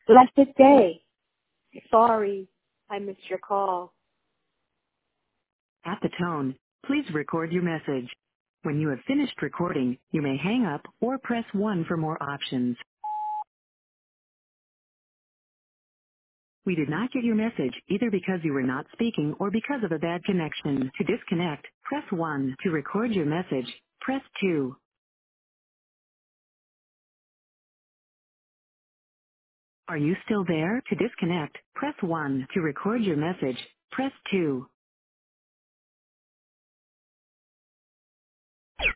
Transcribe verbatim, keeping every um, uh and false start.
Blessed day. Sorry, I missed your call. At the tone, please record your message. When you have finished recording, you may hang up or press one for more options. We did not get your message either because you were not speaking or because of a bad connection. To disconnect, press one. To record your message, press two. Are you still there? To disconnect, press one. To record your message, press two.